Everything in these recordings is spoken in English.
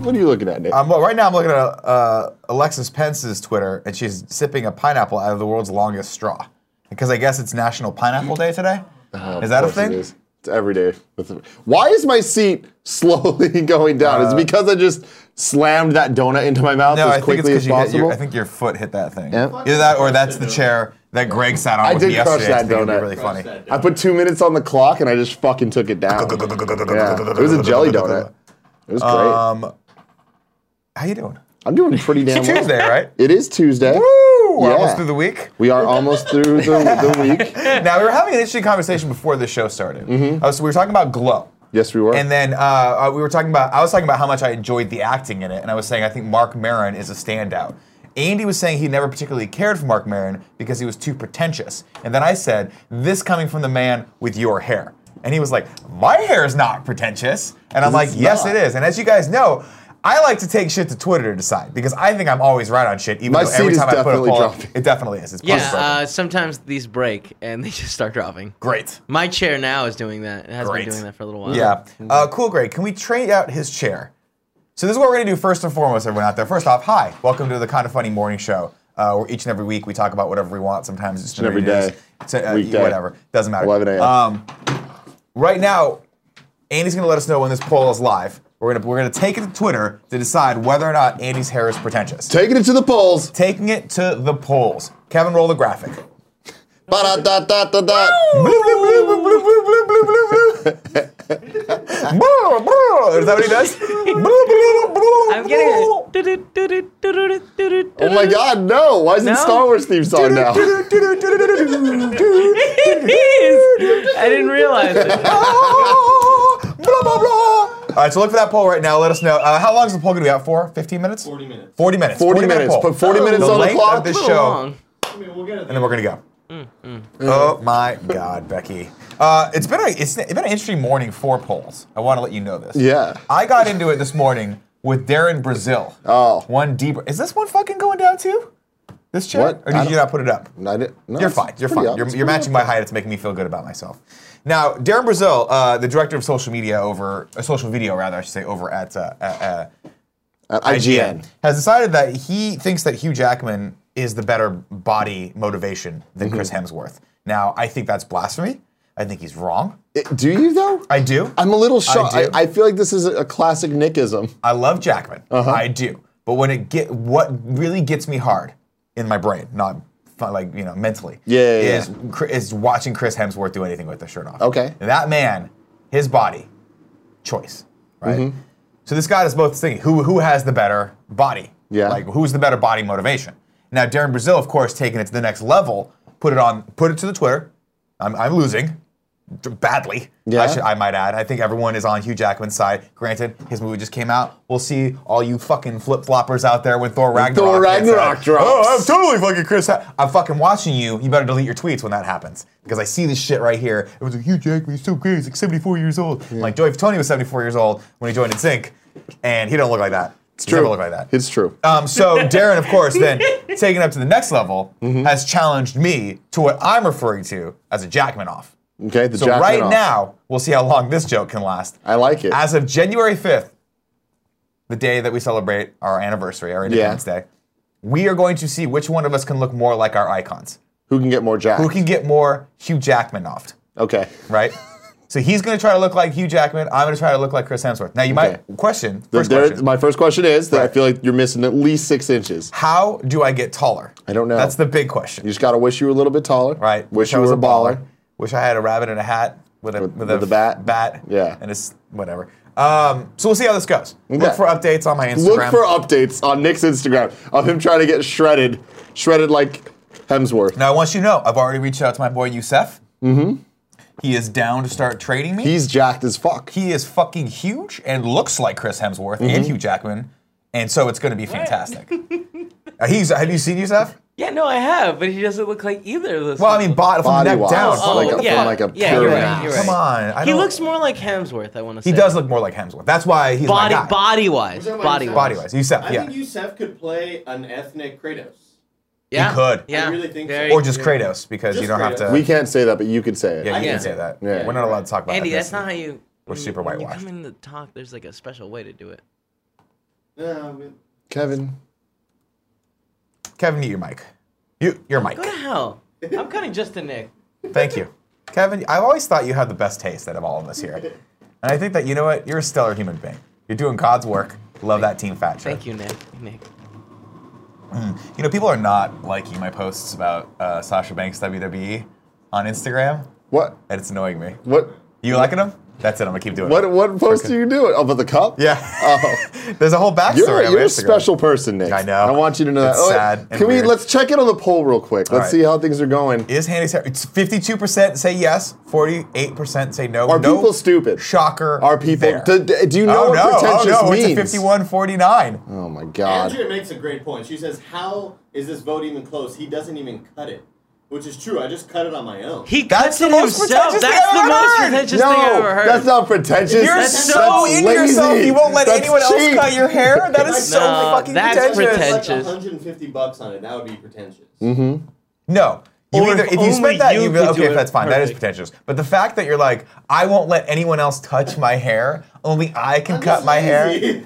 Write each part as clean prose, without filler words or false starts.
What are you looking at, Nick? Well, right now I'm looking at Alexis Pence's Twitter, and she's sipping a pineapple out of the world's longest straw. Because I guess it's National Pineapple Day today. Is that a thing? It is. It's every day. Why is my seat slowly going down? Is it because I just slammed that donut into my mouth as quickly as possible? I think your foot hit that thing. Yeah. Either that or that's the chair that Greg sat on I with me did crush yesterday. that I think it'd be donut. really funny. I put 2 minutes on the clock and I just fucking took it down. Yeah. It was a jelly donut. It was great. How you doing? I'm doing pretty damn It's well. Tuesday, right? It is Tuesday. Woo! We're Yeah. almost through the week. We are almost through the week. Now, we were having an interesting conversation before the show started. So we were talking about Glow. Yes, we were. And then I was talking about how much I enjoyed the acting in it, and I was saying I think Mark Maron is a standout. Andy was saying he never particularly cared for Mark Maron because he was too pretentious. And then I said, this coming from the man with your hair. And he was like, my hair is not pretentious. And I'm like, yes, it is. And as you guys know, I like to take shit to Twitter to decide because I think I'm always right on shit, even though every time I put a poll up, it definitely is. It's sometimes these break and they just start dropping. Great. My chair now is doing that. It has been doing that for a little while. Yeah. Cool, Greg. Can we trade out his chair? So this is what we're going to do first and foremost, everyone out there. First off, hi. Welcome to the Kind of Funny Morning Show. Where each and every week we talk about whatever we want. Sometimes it's every day. Weekday. Whatever. Doesn't matter. 11 a.m. Right now, Andy's going to let us know when this poll is live. We're gonna take it to Twitter to decide whether or not Andy's hair is pretentious. Taking it to the polls. Taking it to the polls. Kevin, roll the graphic. Ba-da-da-da-da-da. Is that what he does? I'm getting it. Oh my God, no! Why is it Star Wars theme song now? It is. I didn't realize it. Blah, blah, blah. All right, so look for that poll right now. Let us know. How long is the poll going to be out for? 15 minutes? 40 minutes. 40 minutes. 40 minutes. Poll. Put 40 minutes the on the length clock. of this A little show. long. I mean, we'll get it. And then we're going to go. Oh my God, Becky. It's been an interesting morning for polls. I want to let you know this. Yeah. I got into it this morning with Darren Brazil. Oh. One deeper. Is this one fucking going down too? This chair? What? Or did you not put it up? No, You're fine. You're fine. You're matching my height. It's making me feel good about myself. Now, Darren Brazil, the director of social media social video rather, I should say, over at IGN. has decided that he thinks that Hugh Jackman is the better body motivation than Chris Hemsworth. Now, I think that's blasphemy. I think he's wrong. Do you though? I do. I'm a little shocked. I do. I feel like this is a classic Nickism. I love Jackman. I do. But when what really gets me hard in my brain, not like mentally, is watching Chris Hemsworth do anything with the shirt off. Okay. That man, his body, choice, right? So this guy is both thinking who has the better body. Yeah. Like who's the better body motivation. Now Darren Brazil, of course, taking it to the next level, put it to the Twitter. I'm losing. Badly, Yeah. I might add. I think everyone is on Hugh Jackman's side. Granted, his movie just came out. We'll see all you fucking flip-floppers out there when Thor Ragnarok drops. Oh, I'm totally fucking Chris. I'm fucking watching you. You better delete your tweets when that happens. Because I see this shit right here. It was like, Hugh Jackman, he's so great. He's like 74 years old. Yeah. Like, Joey Fatone was 74 years old when he joined NSYNC. And he don't look like that. It's true. Never look like that. It's true. So Darren, of course, then taking it up to the next level, has challenged me to what I'm referring to as a Jackman off. Okay, the So Jackman right off. now, we'll see how long this joke can last. I like it. As of January 5th, the day that we celebrate our anniversary, our Independence Day, we are going to see which one of us can look more like our icons. Who can get more Jack? Who can get more Hugh Jackman offed, Okay. right? So he's going to try to look like Hugh Jackman. I'm going to try to look like Chris Hemsworth. Now you might question, question. My first question is that I feel like you're missing at least 6 inches. How do I get taller? I don't know. That's the big question. You just gotta wish you were a little bit taller. Right. Wish you were a baller. Wish I had a rabbit in a hat with a bat. Yeah. And it's whatever. So we'll see how this goes. Okay. Look for updates on my Instagram. Look for updates on Nick's Instagram of him trying to get shredded like Hemsworth. Now I want you to know, I've already reached out to my boy Youssef. He is down to start trading me. He's jacked as fuck. He is fucking huge and looks like Chris Hemsworth and Hugh Jackman. And so it's going to be fantastic. Have you seen Youssef? Yeah, no, I have, but he doesn't look like either of those. Well, I mean, from the neck Body-wise. down. Oh, Like a- yeah. from like a Yeah, pure you're right, mass. you're right. Come on. He looks more like Hemsworth, I want to say. He does look more like Hemsworth. That's why he's my guy. Body-wise. Body-wise. Youssef, I yeah. think Youssef could play an ethnic Kratos. Yeah. He could. Yeah. I really think so. Very Or just true. Kratos, because Just you don't have Kratos. to. We can't say that, but you could say it. Yeah, you Yeah. can say that. Yeah. We're not allowed to talk about Andy, ethnicity. that's not how you... We're super when whitewashed. you come in to talk, there's like a special way to do it. No, Kevin. Kevin, mute your mic. Your mic. Go to hell. I'm cutting just to Nick. Thank you. Kevin, I've always thought you had the best taste out of all of us here. And I think that, you know what? You're a stellar human being. You're doing God's work. Love that Team Fat shirt. Thank you, Nick. You know, people are not liking my posts about Sasha Banks WWE on Instagram. What? And it's annoying me. What? You liking them? That's it. I'm gonna keep doing it. What post are you doing? Oh, about the cup? Yeah. Oh. There's a whole backstory. You're a special person, Nick. I know. I want you to know that. It's sad. Can we? Let's check in on the poll real quick. Let's see how things are going. Is Handy's hair? It's 52% say yes, 48% say no. Are people stupid? Shocker. Are people? Do you know what pretentious means? It's a 51-49. Oh my God. Andrea makes a great point. She says, "How is this vote even close? He doesn't even cut it." Which is true. I just cut it on my own. He cuts it himself. That's the most pretentious thing I've ever heard. That's not pretentious. You're so into yourself. You won't let anyone else cut your hair. That is so fucking that's pretentious. Like $150 on it. That would be pretentious. Mm-hmm. No. If you spent that, you'd be like, okay, that's fine. That is pretentious. But the fact that you're like, I won't let anyone else touch my hair. Only I can cut my hair.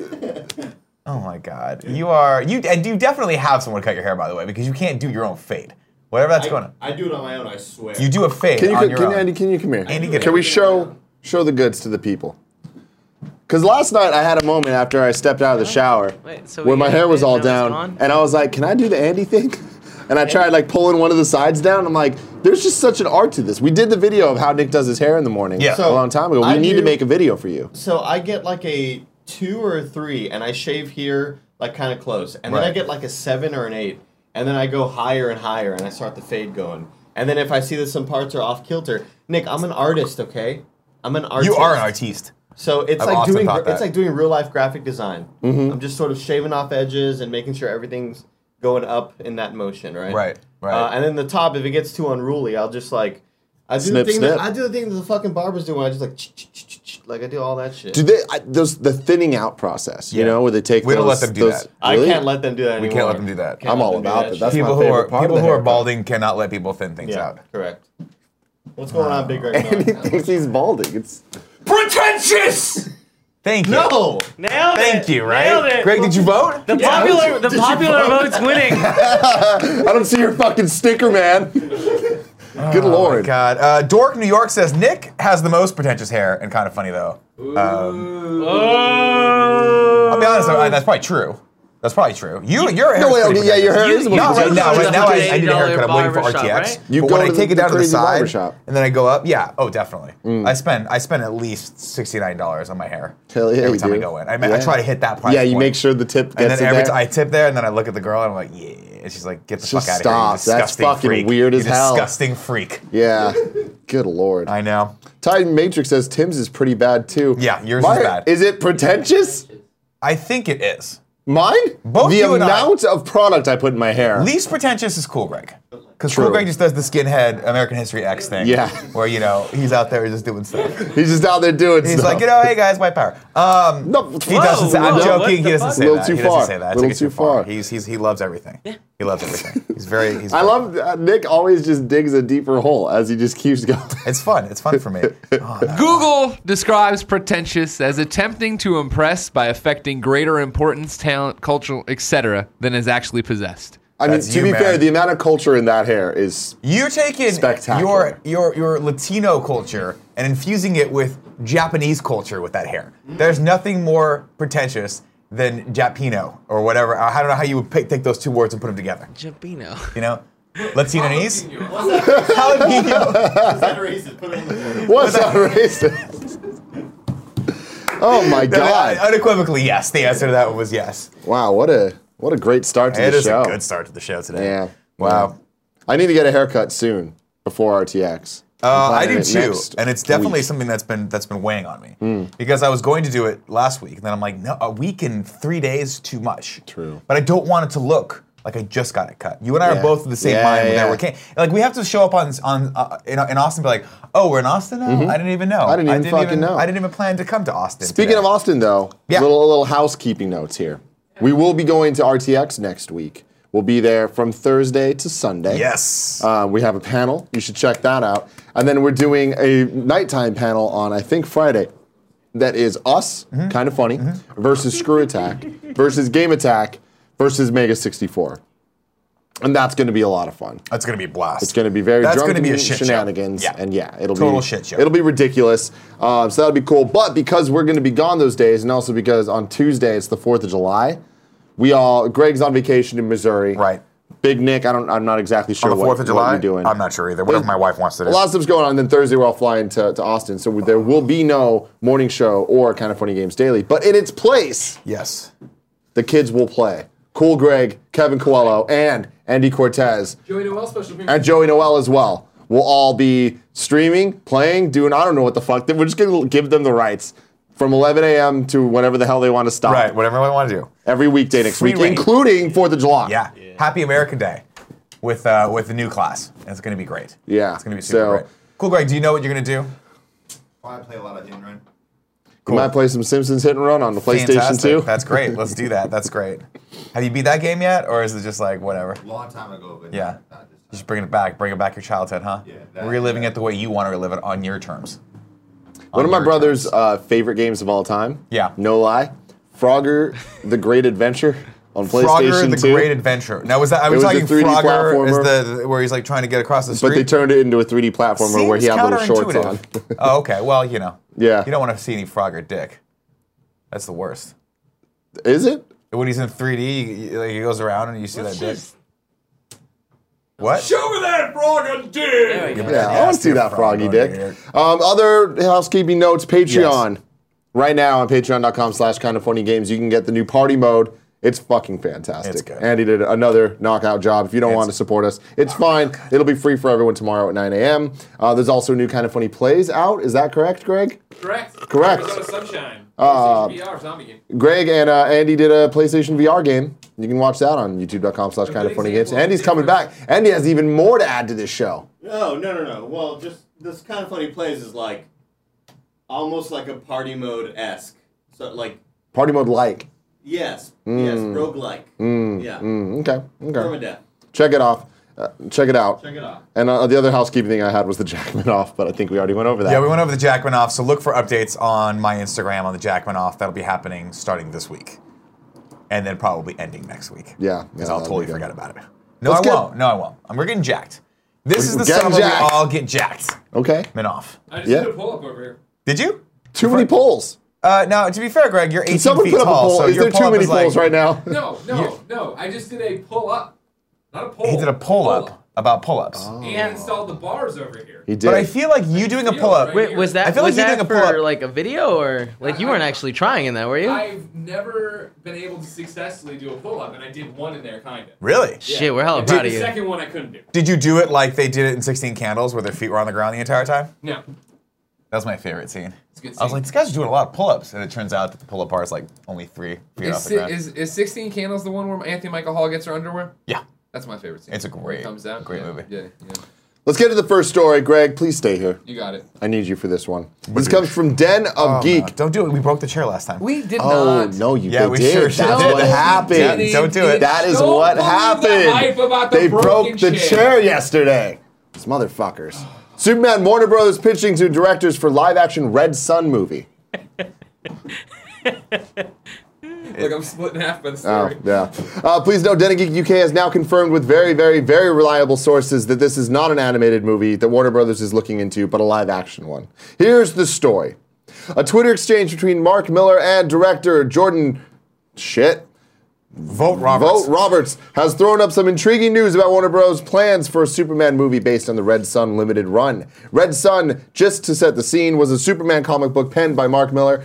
Oh my God. And you definitely have someone cut your hair, by the way, because you can't do your own fade. Whatever that's going on. I do it on my own, I swear. You do a fade on your own. Andy, can you come here? Andy, get Can we show the goods to the people? Because last night I had a moment after I stepped out of the shower where my hair was all down, and I was like, can I do the Andy thing? And I tried like pulling one of the sides down. I'm like, there's just such an art to this. We did the video of how Nick does his hair in the morning a long time ago. We need to make a video for you. So I get like a 2 or a 3, and I shave here like kind of close. And then I get like a 7 or an 8. And then I go higher and higher, and I start the fade going. And then if I see that some parts are off kilter, Nick, I'm an artist, okay? I'm an artist. You are an artiste. So it's like doing real life graphic design. Mm-hmm. I'm just sort of shaving off edges and making sure everything's going up in that motion, right? Right. And then the top, if it gets too unruly, I'll just like I do the thing that the fucking barbers do when I just like I do all that shit. Do they the thinning out process? You know, where they take. We don't let them do that. Really? I can't let them do that anymore. We can't let them do that. I'm all about that. That's people my favorite part. People who are balding cannot let people thin things out. Correct. What's going on, Big Greg? And he thinks he's balding. It's pretentious. Thank you. No. Nailed it. Thank you. Right. Nailed it. Greg, did you vote? The popular vote's winning. I don't see your fucking sticker, man. Good Lord. Oh my God. Dork New York says Nick has the most pretentious hair, and kind of funny though. I'll be honest, that's probably true. That's probably true. Your hair. Your hair is not right now. Right now, I need a haircut. I'm waiting for RTX. Right? You but go when I take it down to the side, barbershop. and then I go up. Yeah. Oh, definitely. I spend at least $69 on my hair. Hell yeah, every time I go in. I try to hit that price. Yeah, you make sure the tip gets and then in there. I tip there, and then I look at the girl, and I'm like, yeah. And she's like, get the fuck out of here. You That's fucking freak. weird as hell. Disgusting freak. Yeah. Good Lord. I know. Titan Matrix says Tim's is pretty bad too. Yeah, yours is bad. Is it pretentious? I think it is. Mine? Both the you and amount of product I put in my hair. Least pretentious is Cool Greg. Because Cool Greg just does the skinhead American History X thing. Yeah. Where, he's out there just doing stuff. He's just out there doing stuff. He's like, hey guys, white power. No, he doesn't say, I'm joking, he doesn't say that. A little too far. He doesn't say that. A little too far. He loves everything. Yeah. He loves everything. I love Nick always just digs a deeper hole as he just keeps going. It's fun. It's fun for me. Google describes pretentious as attempting to impress by affecting greater importance, talent, culture, etc. than is actually possessed. I mean, to be fair, the amount of culture in that hair is you're taking spectacular. your Latino culture and infusing it with Japanese culture with that hair. There's nothing more pretentious than Japino or whatever. I don't know how you would take those two words and put them together. Japino. Latinanese? Jalapeno. Is that racist? Put it on the board. What's that racist? Oh my God. Unequivocally, yes. The answer to that one was yes. Wow, what a great start to the show. It is a good start to the show today. Yeah. Wow. I need to get a haircut soon before RTX. I do too, and it's definitely something that's been weighing on me because I was going to do it last week, and then I'm like, no, a week and 3 days too much. True, but I don't want it to look like I just got it cut. You and I are both of the same mind. Like we have to show up in Austin, and be like, oh, we're in Austin now. I didn't even know. I didn't even know. I didn't even plan to come to Austin. Speaking of Austin, though, little housekeeping notes here. We will be going to RTX next week. We'll be there from Thursday to Sunday. Yes. We have a panel. You should check that out. And then we're doing a nighttime panel on, I think, Friday. that is us, kind of funny, versus Screw Attack, versus Game Attack, versus Mega 64. And that's going to be a lot of fun. That's going to be a blast. It's going to be very drunken shenanigans. Yeah. And yeah, it'll Total be shit show. It'll be ridiculous. So that'll be cool. But because we're going to be gone those days, and also because on Tuesday it's the 4th of July, Greg's on vacation in Missouri. Right. Big Nick, I'm not exactly sure on the 4th of July, what you're doing. I'm not sure either. Whatever my wife wants to do. A lot of stuff's going on. And then Thursday we're all flying to Austin. So there will be no morning show or Kind of Funny Games Daily. But in its place, yes, the kids will play. Cool Greg, Kevin Coelho, and Andy Cortez. Joey Noel special appearance. And Joey Noel as well. We'll all be streaming, playing, doing, I don't know what the fuck. We're just going to give them the rights from 11 a.m. to whenever the hell they want to stop. Right, whatever they want to do. Every weekday next week, reign. including 4th of July. Yeah. Happy American Day with the new class. It's going to be great. Yeah. It's going to be super great. Cool, Greg, do you know what you're going to do? I play a lot of Hit and Run. Cool. You might play some Simpsons Hit and Run on the PlayStation 2. That's great. Let's do that. That's great. Have you beat that game yet, or is it just like whatever? Long time ago, but Yeah. Just bringing it back. Bringing back your childhood, huh? Yeah. Reliving it the way you want to relive it on your terms. One of my brother's favorite games of all time. Yeah. No lie. Frogger, The Great Adventure on PlayStation 2. Frogger, The Great Adventure. Now, was that, I was talking 3D Frogger is where he's like trying to get across the street? But they turned it into a 3D platformer where he had little shorts on. Oh, okay. Well, you know. Yeah. You don't want to see any Frogger dick. That's the worst. Is it? When he's in 3D, he goes around and you see that dick. What? Show me that frog dick! Yeah, I want to see that froggy dick. Other housekeeping notes, Patreon. Yes. Right now on patreon.com/kindoffunnygames, you can get the new party mode. It's fucking fantastic. It's good. Andy did another knockout job. If you don't want to support us, it's fine. It'll be free for everyone tomorrow at 9 a.m. There's also a new Kind of Funny Plays out. Is that correct, Greg? Correct. Correct. Arizona Sunshine. PlayStation VR zombie game. Greg and Andy did a PlayStation VR game. You can watch that on youtube.com/kindoffunnygames. Andy's coming back. Andy has even more to add to this show. No. Well, just this Kind of Funny Plays is like almost like a party mode-esque. So like Party mode like. yes, roguelike. Yeah. Okay. Permadeath. Check it off. Check it out. Check it out. And the other housekeeping thing I had was the Jackman off, but I think we already went over that. Yeah, we went over the Jackman off, so look for updates on my Instagram on the Jackman off. That'll be happening starting this week. And then probably ending next week. Yeah. Because I'll totally forget about it. No, Let's I won't. No, I won't. We're getting jacked. This is the getting summer jacked. we all get jacked. Okay. Minoff. I just Yeah. did a pull-up over here. Did you? Too many polls. Now, to be fair, Greg, you're 18 Can someone feet put up a tall, poll? so Is your there too pull-up many is like- polls right now? No. I just did a pull-up. Not a pull. He did a pull-up about pull-ups. And installed the bars over here. He did. But I feel like you doing a pull-up. Right. Wait, was that I feel like was you're that doing a for pull-up. like a video or like you weren't actually trying in that, were you? I've never been able to successfully do a pull-up, and I did one in there, kind of. Really? Shit, we're hella proud The of you. second one I couldn't do. Did you do it like they did it in 16 Candles, where their feet were on the ground the entire time? No. That was my favorite scene. It's a good I was scene. like, this guy's doing a lot of pull-ups, and it turns out that the pull-up bar is like only 3 feet off the ground. Is 16 Candles the one where Anthony Michael Hall gets her underwear? Yeah. That's my favorite scene. It's a When great- it comes out. great Yeah, movie. Yeah. Let's get to the first story. Greg, please stay here. You got it. I need you for this one. This comes from Den of Geek. No, don't do it. We broke the chair last time. We did Oh, not. no, you Yeah, they we did. sure That's did. what No, happened. Yeah, don't do it. That is Don't what believe the happened. hype about the They broke broken the chair. chair yesterday. These motherfuckers. Superman, Warner Brothers pitching to directors for live-action Red Sun movie. Look, I'm split in half by the Oh, story. yeah. Please note, Den of Geek UK has now confirmed with very, very, very reliable sources that this is not an animated movie that Warner Brothers is looking into, but a live-action one. Here's the story. A Twitter exchange between Mark Miller and director Jordan... Vote Roberts. Vote Roberts has thrown up some intriguing news about Warner Bros. Plans for a Superman movie based on the Red Sun limited run. Red Sun, just to set the scene, was a Superman comic book penned by Mark Millar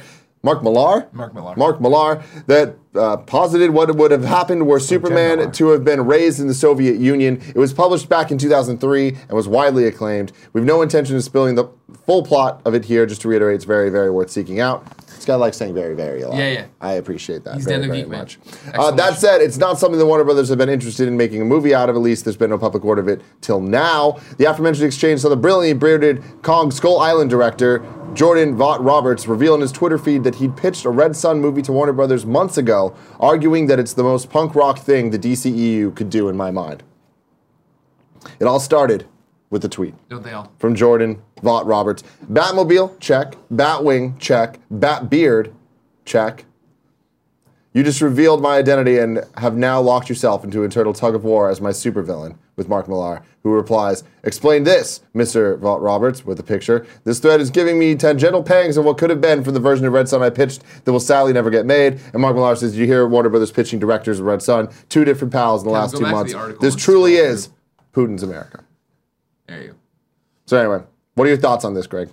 that posited what would have happened were Superman to have been raised in the Soviet Union. It was published back in 2003 and was widely acclaimed. We have no intention of spilling the full plot of it here. Just to reiterate, it's very, very worth seeking out. This guy likes saying very, very a lot. Yeah. I appreciate that He's very, Den of very Geek, man. much. That said, it's not something that Warner Brothers have been interested in making a movie out of. At least there's been no public word of it till now. The aforementioned exchange saw the brilliantly bearded Kong Skull Island director Jordan Vogt Roberts reveal on his Twitter feed that he'd pitched a Red Sun movie to Warner Brothers months ago, arguing that it's the most punk rock thing the DCEU could do in my mind. It all started with the tweet. Don't they all? From Jordan Vaught Roberts. Batmobile, check. Batwing, check. Batbeard, check. You just revealed my identity and have now locked yourself into an eternal tug of war as my supervillain, with Mark Millar, who replies, explain this, Mr. Vaught Roberts, with a picture. This thread is giving me tangential pangs of what could have been for the version of Red Son I pitched that will sadly never get made. And Mark Millar says, did you hear Warner Brothers pitching directors of Red Son? 2 different pals in the last 2 months. This truly is Putin's America. There you go. So anyway, what are your thoughts on this, Greg?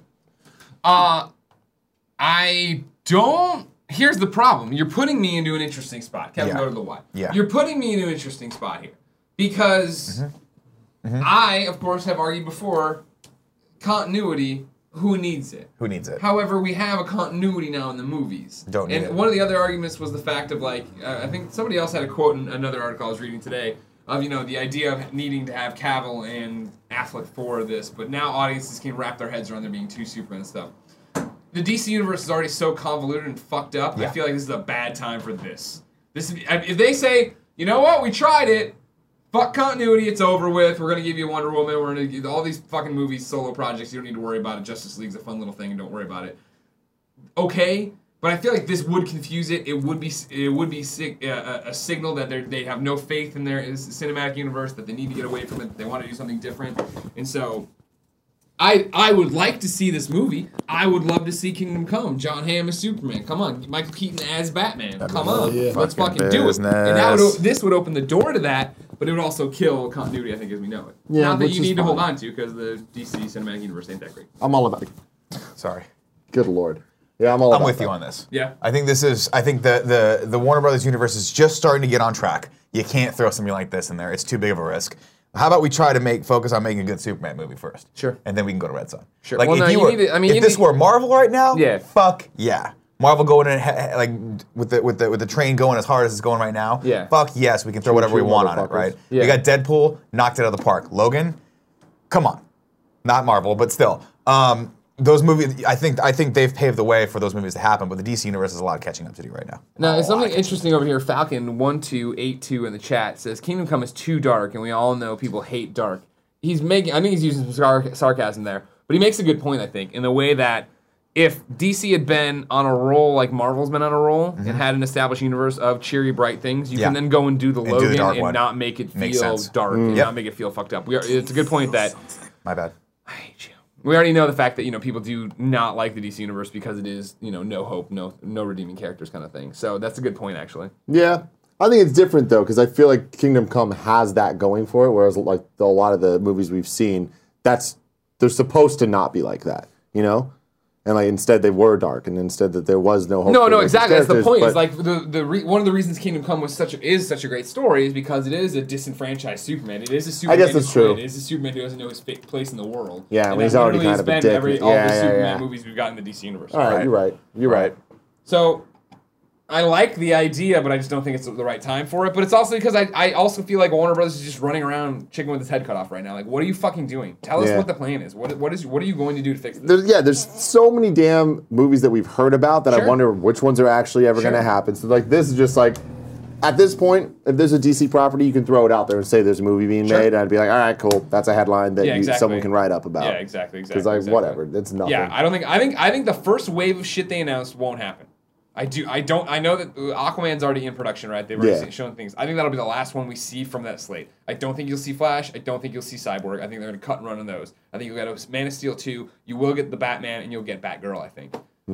I don't... Here's the problem. You're putting me into an interesting spot. Kevin, go to the why. Yeah. You're putting me into an interesting spot here. Because I, of course, have argued before, continuity, who needs it? Who needs it? However, we have a continuity now in the movies. Don't need it. And one of the other arguments was the fact of, like, I think somebody else had a quote in another article I was reading today, of, the idea of needing to have Cavill and Affleck for this, but now audiences can wrap their heads around there being 2 Superman stuff. The DC universe is already so convoluted and fucked up. Yeah. I feel like this is a bad time for this. If they say, you know what, we tried it, fuck continuity, it's over with. We're gonna give you Wonder Woman. We're gonna give all these fucking movies, solo projects. You don't need to worry about it. Justice League's a fun little thing, and don't worry about it. Okay, but I feel like this would confuse it. It would be a signal that they have no faith in their cinematic universe. That they need to get away from it. That they want to do something different, and so. I would like to see this movie. I would love to see Kingdom Come. John Hamm as Superman. Come on. Michael Keaton as Batman. Come on. Yeah. Let's fucking do it. And this would open the door to that, but it would also kill continuity, I think, as we know it. Yeah, not that you need to hold on to, because the DC Cinematic Universe ain't that great. I'm all about it. Sorry. Good Lord. Yeah, I'm with that. You on this. Yeah. I think the Warner Brothers universe is just starting to get on track. You can't throw something like this in there. It's too big of a risk. How about we try to focus on making a good Superman movie first? Sure. And then we can go to Red Son. Sure. Like, if this were Marvel right now, fuck yeah. Marvel going in with the train going as hard as it's going right now. Yeah. Fuck yes, we can throw whatever we want on it, right? Yeah. We got Deadpool, knocked it out of the park. Logan, come on. Not Marvel, but still. Those movies, I think they've paved the way for those movies to happen, but the DC universe has a lot of catching up to do right now. Now, there's something interesting over here. Falcon1282 in the chat says Kingdom Come is too dark, and we all know people hate dark. I think he's using some sarcasm there, but he makes a good point, I think, in the way that if DC had been on a roll like Marvel's been on a roll and had an established universe of cheery, bright things, you can then go and do the Logan and not make it feel dark and not make it feel fucked up. It's a good point that... My bad. I hate you. We already know the fact that, people do not like the DC universe because it is, no hope, no redeeming characters kind of thing. So that's a good point, actually. Yeah. I think it's different, though, because I feel like Kingdom Come has that going for it, whereas like a lot of the movies we've seen, they're supposed to not be like that, And instead they were dark, and instead that there was no hope. No, exactly. That's the point. It's like one of the reasons Kingdom Come was such a great story is because it is a disenfranchised Superman. It is a Superman. I guess that's true. It is a Superman who doesn't know his place in the world. Yeah, and he's already kind of a dick. All the Superman movies we've got in the DC universe. All right, you're right. So I like the idea, but I just don't think it's the right time for it. But it's also because I also feel like Warner Brothers is just running around chicken with his head cut off right now. Like, what are you fucking doing? Tell us what the plan is. What are you going to do to fix this? There's so many damn movies that we've heard about that I wonder which ones are actually ever going to happen. So this is just at this point, if there's a DC property, you can throw it out there and say there's a movie being made, and I'd be like, all right, cool, that's a headline that someone can write up about. Yeah, exactly. Because whatever, it's nothing. Yeah, I think the first wave of shit they announced won't happen. I know that Aquaman's already in production, right? They've already shown things. I think that'll be the last one we see from that slate. I don't think you'll see Flash. I don't think you'll see Cyborg. I think they're going to cut and run on those. I think you'll get Man of Steel 2. You will get the Batman, and you'll get Batgirl, I think.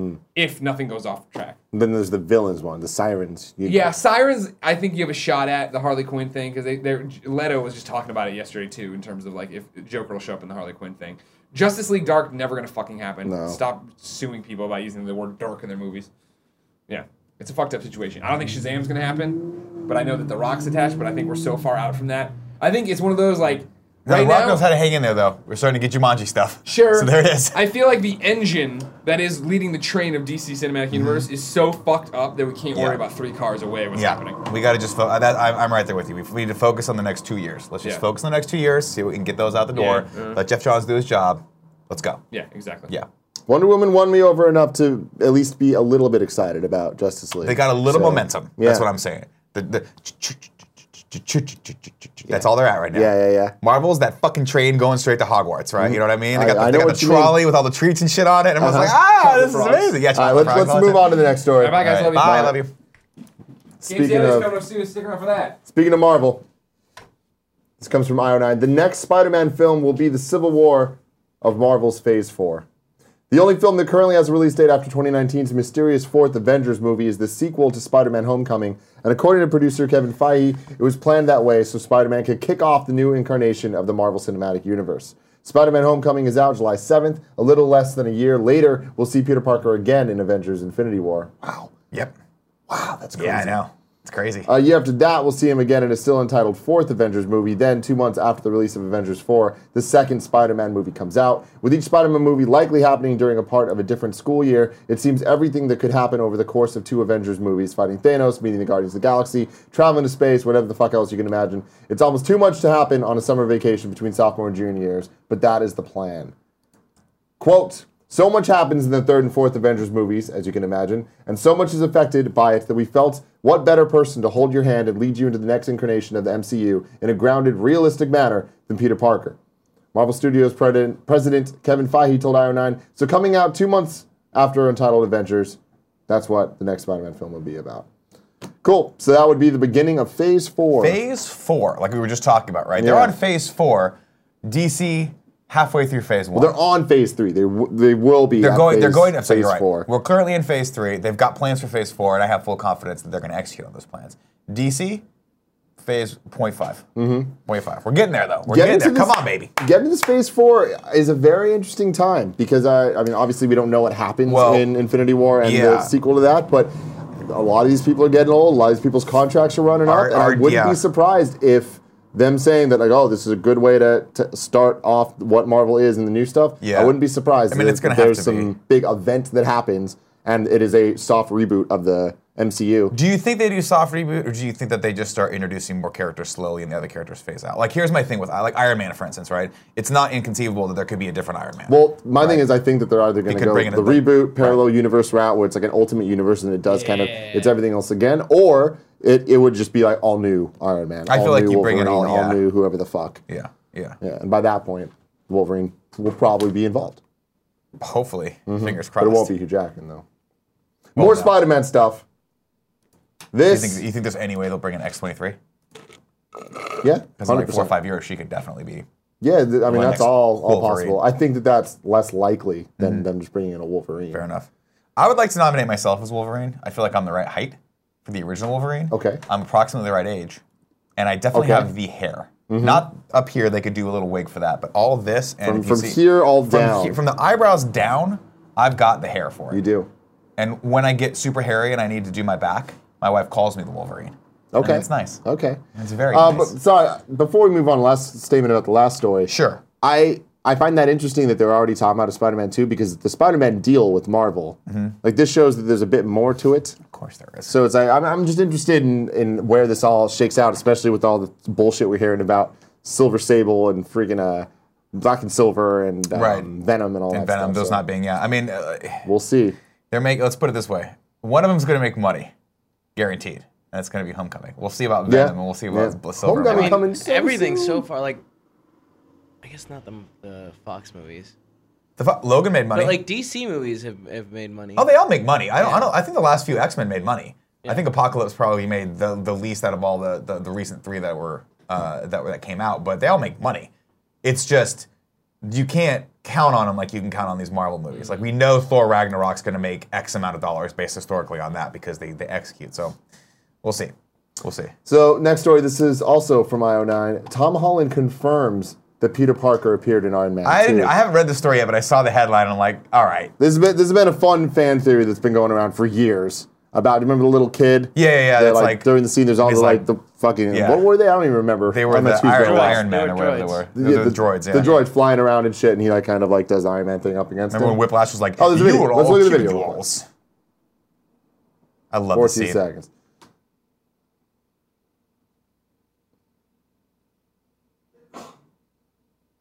If nothing goes off track. Then there's the villains one, the Sirens. Sirens, I think you have a shot at the Harley Quinn thing, because Leto was just talking about it yesterday, too, in terms of if Joker will show up in the Harley Quinn thing. Justice League Dark, never going to fucking happen. No. Stop suing people by using the word dark in their movies. Yeah. It's a fucked up situation. I don't think Shazam's going to happen, but I know that The Rock's attached, but I think we're so far out from that. I think it's one of those, right now... The Rock knows how to hang in there, though. We're starting to get Jumanji stuff. Sure. So there it is. I feel like the engine that is leading the train of DC Cinematic Universe is so fucked up that we can't worry about 3 cars away what's happening. We got to just... I'm right there with you. We need to focus on the next 2 years. Let's just focus on the next 2 years, see if we can get those out the door. Let Jeff Johns do his job. Let's go. Yeah, exactly. Yeah. Wonder Woman won me over enough to at least be a little bit excited about Justice League. They got a little momentum. That's what I'm saying. That's all they're at right now. Yeah. Marvel's that fucking train going straight to Hogwarts, right? You know what I mean? They got I the, know they got the trolley with all the treats and shit on it, and I was like, this is amazing. Yeah, all right, let's move on to the next story. Bye, guys. Bye, love you. Speaking of, coming up soon. Stick around for that. Speaking of Marvel, this comes from IO9. The next Spider-Man film will be the Civil War of Marvel's Phase 4. The only film that currently has a release date after 2019's mysterious fourth Avengers movie is the sequel to Spider-Man Homecoming, and according to producer Kevin Feige, it was planned that way so Spider-Man could kick off the new incarnation of the Marvel Cinematic Universe. Spider-Man Homecoming is out July 7th. A little less than a year later, we'll see Peter Parker again in Avengers Infinity War. Wow. Yep. Wow, that's crazy. Yeah, I know. It's crazy. A year after that, we'll see him again in a still entitled fourth Avengers movie. Then, 2 months after the release of Avengers 4, the second Spider-Man movie comes out. With each Spider-Man movie likely happening during a part of a different school year, it seems everything that could happen over the course of 2 Avengers movies, fighting Thanos, meeting the Guardians of the Galaxy, traveling to space, whatever the fuck else you can imagine. It's almost too much to happen on a summer vacation between sophomore and junior years, but that is the plan. Quote, so much happens in the third and fourth Avengers movies, as you can imagine, and so much is affected by it that we felt what better person to hold your hand and lead you into the next incarnation of the MCU in a grounded, realistic manner than Peter Parker. Marvel Studios President Kevin Feige told IO9, so coming out 2 months after Untitled Avengers, that's what the next Spider-Man film will be about. Cool. So that would be the beginning of Phase 4. Phase 4, like we were just talking about, right? Yeah. They're on Phase 4. DC halfway through Phase 1. Well, they're on Phase 3. They will be. They're going to Phase right. 4. We're currently in Phase 3. They've got plans for Phase 4, and I have full confidence that they're going to execute on those plans. DC, Phase 0.5. 0.5. We're getting there though. We're getting there. Come on, baby. Getting to this Phase 4 is a very interesting time because I mean, obviously we don't know what happens in Infinity War and the sequel to that, but a lot of these people are getting old. A lot of these people's contracts are running up, and I wouldn't be surprised if them saying that, like, oh, this is a good way to start off what Marvel is and the new stuff. Yeah. I wouldn't be surprised. I mean, it's going to have to be. There's some big event that happens, and it is a soft reboot of the MCU. Do you think they do soft reboot, or do you think that they just start introducing more characters slowly and the other characters phase out? Like, here's my thing with like Iron Man, for instance, right? It's not inconceivable that there could be a different Iron Man. Well, my thing is, I think that they're either going to go the reboot, parallel universe route, where it's like an ultimate universe and it does kind of, it's everything else again, or it would just be like all new Iron Man. I feel like you bring it all new whoever the fuck. Yeah. And by that point, Wolverine will probably be involved. Hopefully. Fingers crossed. But it won't be Hugh Jackman, though. More Spider-Man stuff. You think there's any way they'll bring in X-23? Yeah, because in like 4 or 5 years, she could definitely be. Yeah, I mean, that's all possible. I think that's less likely than them just bringing in a Wolverine. Fair enough. I would like to nominate myself as Wolverine. I feel like I'm the right height for the original Wolverine. Okay. I'm approximately the right age. And I definitely have the hair. Not up here, they could do a little wig for that, but all this and from here all down. From the eyebrows down, I've got the hair for it. You do. And when I get super hairy and I need to do my back, my wife calls me the Wolverine. Okay. And it's nice. Okay. It's very nice. But sorry, before we move on, last statement about the last story. Sure. I find that interesting that they're already talking about a Spider-Man 2 because the Spider-Man deal with Marvel, like this shows that there's a bit more to it. Of course there is. So it's like, I'm just interested in where this all shakes out, especially with all the bullshit we're hearing about Silver Sable and freaking Black and Silver and Venom and all that Venom, stuff. those not being, I mean. We'll see. Let's put it this way. One of them's going to make money, guaranteed. And it's going to be Homecoming. We'll see about Venom and we'll see about Silver. Homecoming coming so everything soon. so far, like, I guess not the Fox movies. Logan made money. But like DC movies have made money. Oh, they all make money. I think the last few X-Men made money. Yeah. I think Apocalypse probably made the least out of all the recent 3 that were that came out, but they all make money. It's just you can't count on them like you can count on these Marvel movies. Like we know Thor Ragnarok's going to make X amount of dollars based historically on that because they execute. So we'll see. We'll see. So next story. This is also from IO9. Tom Holland confirms that Peter Parker appeared in Iron Man 2. I haven't read the story yet, but I saw the headline and I'm like, all right. This has been a fun fan theory that's been going around for years. About, remember the little kid? Yeah. That, like during the scene, there's all the fucking. Yeah. What were they? I don't even remember. They were the Iron Man or whatever they were. The droids. Yeah. The droids flying around and shit, and he like kind of like does the Iron Man thing up against. Remember when Whiplash was like, "Oh, there's a video. Let's look at the video." Duels. I love the scene. 14 seconds.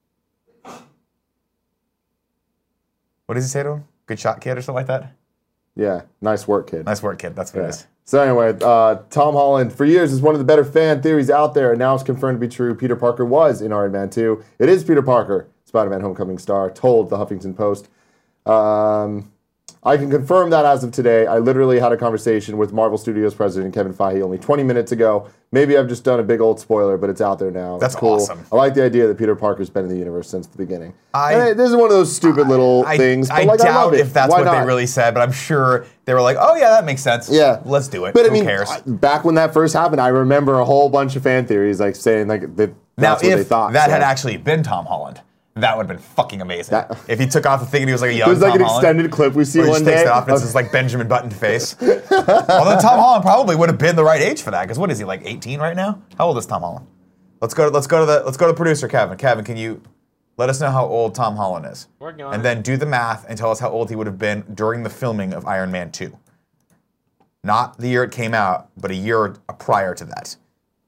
What does he say to him? Good shot, kid, or something like that? Yeah, nice work, kid. Nice work, kid. That's what it is. So anyway, Tom Holland, for years, is one of the better fan theories out there, and now it's confirmed to be true. Peter Parker was in Iron Man 2. It is Peter Parker, Spider-Man Homecoming star, told the Huffington Post. I can confirm that as of today. I literally had a conversation with Marvel Studios president Kevin Feige only 20 minutes ago. Maybe I've just done a big old spoiler, but it's out there now. That's cool. awesome. I like the idea that Peter Parker's been in the universe since the beginning. This is one of those stupid little things. But I doubt love it. if that's Why what not? they really said, but I'm sure they were like, oh yeah, that makes sense. Yeah. Let's do it. But Who I mean, cares? back when that first happened, I remember a whole bunch of fan theories like saying like that. Now, That's what if they thought. that so. had actually been Tom Holland, that would have been fucking amazing. If he took off the thing and he was like a young There's like Tom an Holland, extended clip we see where he one just takes day. it off and it's just like Benjamin Button face. Although Tom Holland probably would have been the right age for that, because what is he, like 18 right now? How old is Tom Holland? Let's go to the producer, Kevin. Kevin, can you let us know how old Tom Holland is? Working on and it. then do the math and tell us how old he would have been during the filming of Iron Man 2. Not the year it came out, but a year prior to that.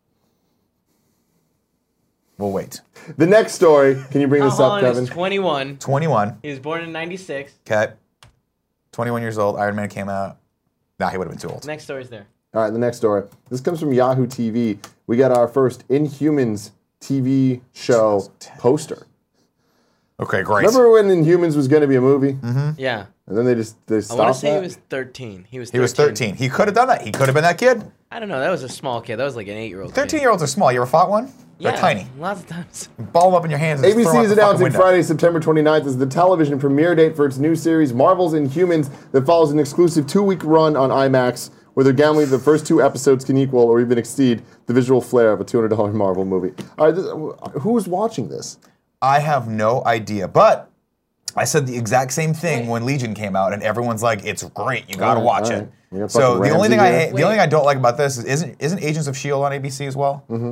We'll wait. The next story. Can you bring Tom this up, Holland Kevin? is 21. 21. He was born in 96. Okay. 21 years old. Iron Man came out. Nah, he would have been too old. Next story's there. All right, the next story. This comes from Yahoo TV. We got our first Inhumans TV show poster. Okay, great. Remember when Inhumans was going to be a movie? Mm-hmm. Yeah. And then they I stopped want to say that? he was 13. He was 13. He was 13. He could have done that. He could have been that kid. I don't know. That was a small kid. That was like an 8-year-old 13-year-olds are small. You ever fought one? Yeah, They're tiny. Lots of times. Ball them up in your hands and just throw them ABC out is the fucking announcing window. Friday, September 29th as the television premiere date for its new series, Marvel's Inhumans, that follows an exclusive 2-week run on IMAX, where they're gambling the first 2 episodes can equal or even exceed the visual flair of a $200 Marvel movie. All right, who's watching this? I have no idea, but I said the exact same thing when Legion came out, and everyone's like, "It's great, you gotta watch it." You got So fucking the only thing Ramsey I here. the only thing I don't like about this is isn't Agents of S.H.I.E.L.D. on ABC as well? Mm-hmm.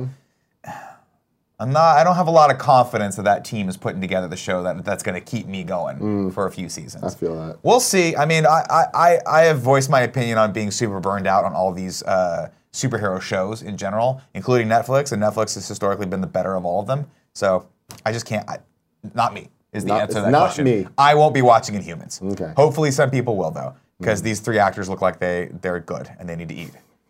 I don't have a lot of confidence that team is putting together the show that's going to keep me going for a few seasons. I feel that. We'll see. I mean, I have voiced my opinion on being super burned out on all these superhero shows in general, including Netflix, and Netflix has historically been the better of all of them. So I just can't. Not me is the answer to that not question. me. I won't be watching Inhumans. Okay. Hopefully some people will, though, because these 3 actors look like they're good and they need to eat.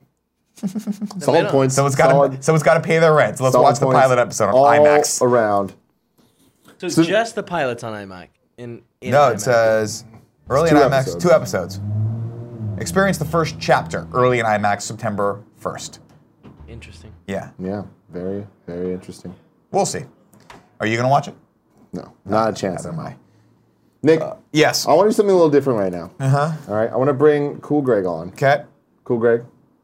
Solid points. Someone's got to pay their rent. So let's watch the pilot episode on all IMAX. around. So just the pilot's on IMAX. In No, IMAX. it says early in It's 2 IMAX, episodes. 2 episodes. Experience the first chapter early in IMAX, September 1st. Interesting. Yeah, Yeah, very, very interesting. we'll see. Are you gonna watch it? No, not a chance. Neither am I. Nick, Yes. I want to do something a little different right now. Uh-huh. All right, I want to bring Cool Greg on. Okay. Cool Greg.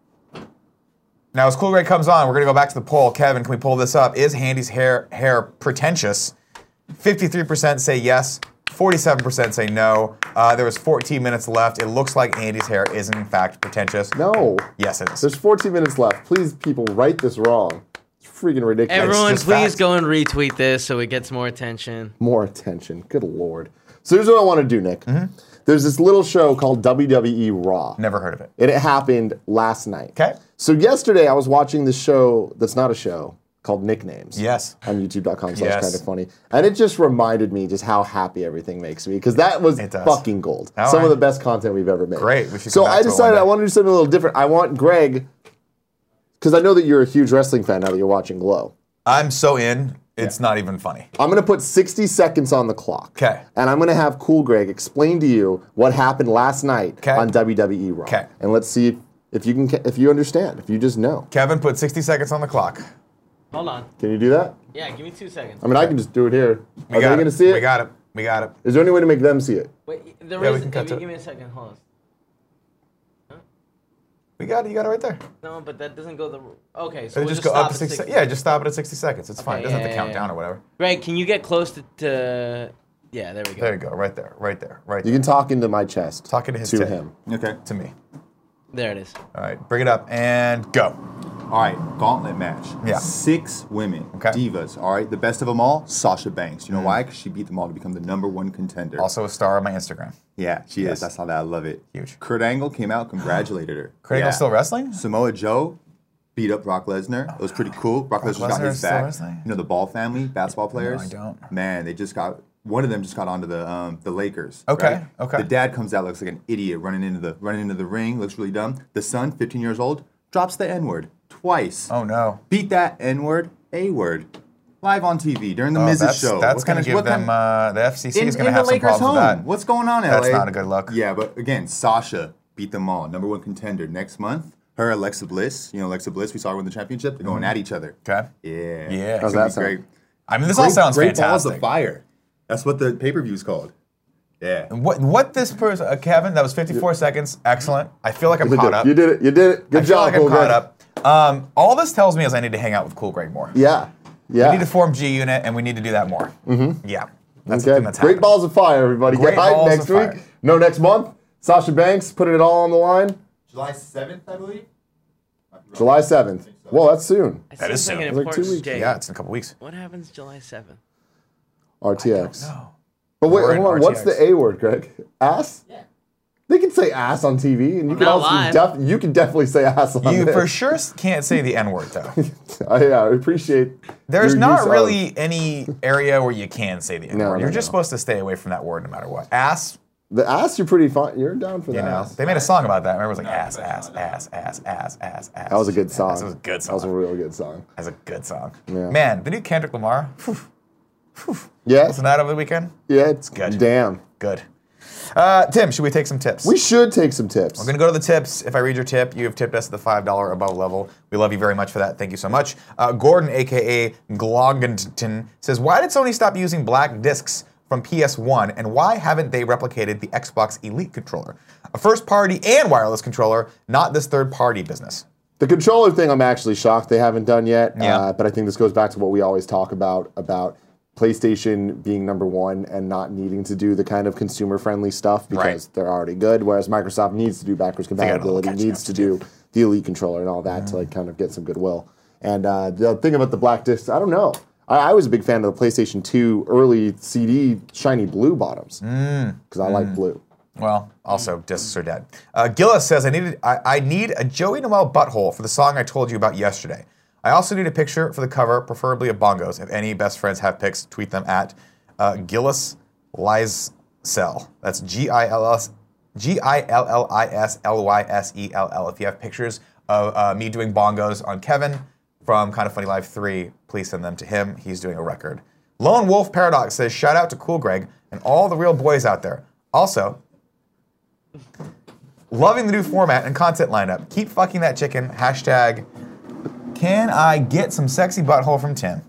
Now, as Cool Greg comes on, we're gonna go back to the poll. Kevin, can we pull this up? Is Handy's hair pretentious? 53% say yes. 47% say no. There was 14 minutes left. It looks like Andy's hair is in fact pretentious. No. Yes, it is. There's 14 minutes left. Please, people, write this wrong. It's freaking ridiculous. Everyone, just please fact. go and retweet this so it gets more attention. More attention. Good Lord. So here's what I want to do, Nick. Mm-hmm. There's this little show called WWE Raw. Never heard of it. And it happened last night. Okay. So yesterday I was watching this show that's not a show called Nicknames. Yes. On youtube.com/kindafunny. Yes. And it just reminded me just how happy everything makes me. Because that was It does. fucking gold. All Some right. of the best content we've ever made. Great. We should So come back I to it one decided day. I want to do something a little different. I want Greg, because I know that you're a huge wrestling fan now that you're watching Glow. I'm so in, it's not even funny. I'm going to put 60 seconds on the clock. Okay. And I'm going to have Cool Greg explain to you what happened last night 'Kay. on WWE Raw. Okay. And let's see if you understand, if you just know. Kevin, put 60 seconds on the clock. Hold on. Can you do that? Yeah, give me 2 seconds. I mean, I can just do it here. We Are they got going to see it? We got it. We got it. Is there any way to make them see it? Wait, we there is. can cut to it. Give me a second. Hold on. We got it. You got it right there. No, but that doesn't go the. Okay, so It'll we'll just go up to stop 60 at Yeah, just stop it at 60 seconds. It's fine. It doesn't have to yeah, count yeah. down or whatever. Greg, can you get close to? Yeah, there we go. There you go. Right there. Right there. Right You there. can talk into my chest. Talking to his to tip. him. Okay. To me. There it is. All right. Bring it up and go. All right, gauntlet match. Yeah. 6 women, Okay. divas. All right, the best of them all, Sasha Banks. You know why? Because she beat them all to become the #1 contender. Also a star on my Instagram. Yeah, she Yes. is. I saw that. I love it. Huge. Kurt Angle came out, congratulated her. Kurt Angle's still wrestling? Samoa Joe beat up Brock Lesnar. It was pretty cool. Brock Lesnar got Lesnar his is still back. wrestling? You know the Ball family, basketball players? I don't. Man, they just got one of them just got onto the Lakers. Okay, right? okay. The dad comes out, looks like an idiot, running into the ring, looks really dumb. The son, 15 years old, drops the N-word twice. Oh no. Beat that N-word, A-word. Live on TV during the Miz's show. That's going to give them, the FCC is going to have some Lakers problems with that. What's going on, LA? That's not a good look. Yeah, but again, Sasha beat them all. Number 1 contender next month. Her, Alexa Bliss. You know, Alexa Bliss, we saw her win the championship. They're going at each other. Okay. Yeah. Yeah. How's that great. I mean, this all sounds great fantastic. Balls of fire. That's what the pay-per-view's called. Yeah. What this person, Kevin, that was 54 seconds. Excellent. I feel like I'm caught up. You did it. You did it. Good I feel job, like I'm Cool caught Greg. up. All this tells me is I need to hang out with Cool Greg more. Yeah. Yeah. We need to form G Unit, and we need to do that more. Mm-hmm. Yeah. That's the Okay. thing that's Great happening. balls of fire, everybody. Great Get hyped balls next of week. fire. No, next month. Sasha Banks putting it all on the line. July 7th, I believe. July 7th. Well, that's soon. That is soon. Like an It's like 2 important weeks. date. Yeah, it's in a couple weeks. What happens July 7th? RTX. No. But wait, We're in hold on. What's RTX. the A word, Greg? Ass? Yeah. They can say ass on TV, and you can Not also live. you can definitely say ass on You this. for sure can't say the N word, though. I appreciate. There's your not use of- really any area where you can say the N word. No, You're no, just no. supposed to stay away from that word no matter what. Ass, The ass. You're pretty fine. You're down for you the know. ass. They made a song about that. Remember, it was like ass, ass, ass, ass, ass, ass, ass. That was a good song. That was a good That was a song. real good song. That's a good song. Yeah. Man, the new Kendrick Lamar. Whew. Yeah. Listen to that over the weekend. Yeah. It's Good. Damn. Good. Tim, should we take some tips? We should take some tips. We're going to go to the tips. If I read your tip, you have tipped us at the $5 above level. We love you very much for that. Thank you so much. Gordon, a.k.a. Gloggenton, says, why did Sony stop using black discs from PS1, and why haven't they replicated the Xbox Elite controller? A first-party and wireless controller, not this third-party business. The controller thing, I'm actually shocked they haven't done yet. Yeah. But I think this goes back to what we always talk about PlayStation being number one and not needing to do the kind of consumer-friendly stuff because they're already good, whereas Microsoft needs to do backwards compatibility, needs to do the Elite controller and all that to like kind of get some goodwill. And the thing about the black discs, I don't know. I was a big fan of the PlayStation 2 early CD shiny blue bottoms because I like blue. Well, also, discs are dead. Gillis says, I need a Joey Noel butthole for the song I told you about yesterday. I also need a picture for the cover, preferably of bongos. If any best friends have pics, tweet them at Gillis Lysell. That's GILLISLYSELL. If you have pictures of me doing bongos on Kevin from Kind of Funny Live 3, please send them to him. He's doing a record. Lone Wolf Paradox says, shout out to Cool Greg and all the real boys out there. Also, loving the new format and content lineup. Keep fucking that chicken. Hashtag, can I get some sexy butthole from Tim?